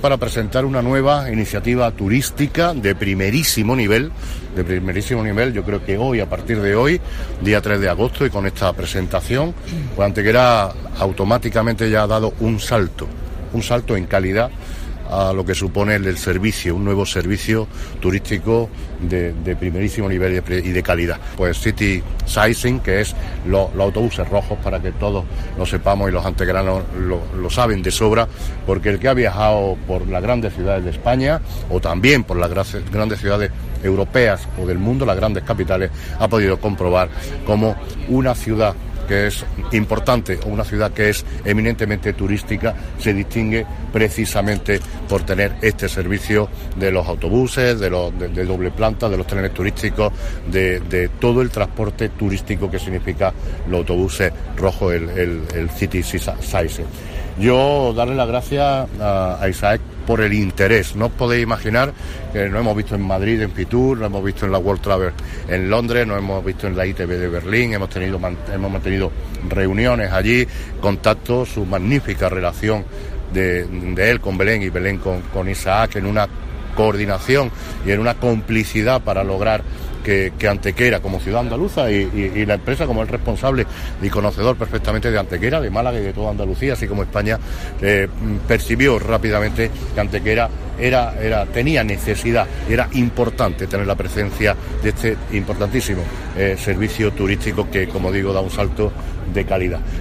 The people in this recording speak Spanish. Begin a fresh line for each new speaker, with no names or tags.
Para presentar una nueva iniciativa turística de primerísimo nivel. Yo creo que hoy, a partir de hoy, día 3 de agosto, y con esta presentación, pues Antequera automáticamente ya ha dado un salto en calidad a lo que supone el servicio, un nuevo servicio turístico de primerísimo nivel y de calidad. Pues City Sizing, que es los autobuses rojos, para que todos lo sepamos y los antequeranos lo saben de sobra, porque el que ha viajado por las grandes ciudades de España o también por las grandes ciudades europeas o del mundo, las grandes capitales, ha podido comprobar cómo una ciudad que es importante o una ciudad que es eminentemente turística se distingue precisamente por tener este servicio de los autobuses, de doble planta, de los trenes turísticos, de todo el transporte turístico que significa los autobuses rojos, el City Sizing. Yo darle las gracias a Isaac por el interés. No os podéis imaginar que nos hemos visto en Madrid, en Fitur, nos hemos visto en la World Travel en Londres, nos hemos visto en la ITB de Berlín, hemos mantenido reuniones allí, contactos, su magnífica relación de él con Belén y Belén con Isaac, en una coordinación y en una complicidad para lograr que Antequera, como ciudad andaluza, y la empresa como el responsable y conocedor perfectamente de Antequera, de Málaga y de toda Andalucía, así como España, percibió rápidamente que Antequera tenía necesidad, era importante tener la presencia de este importantísimo servicio turístico que, como digo, da un salto de calidad.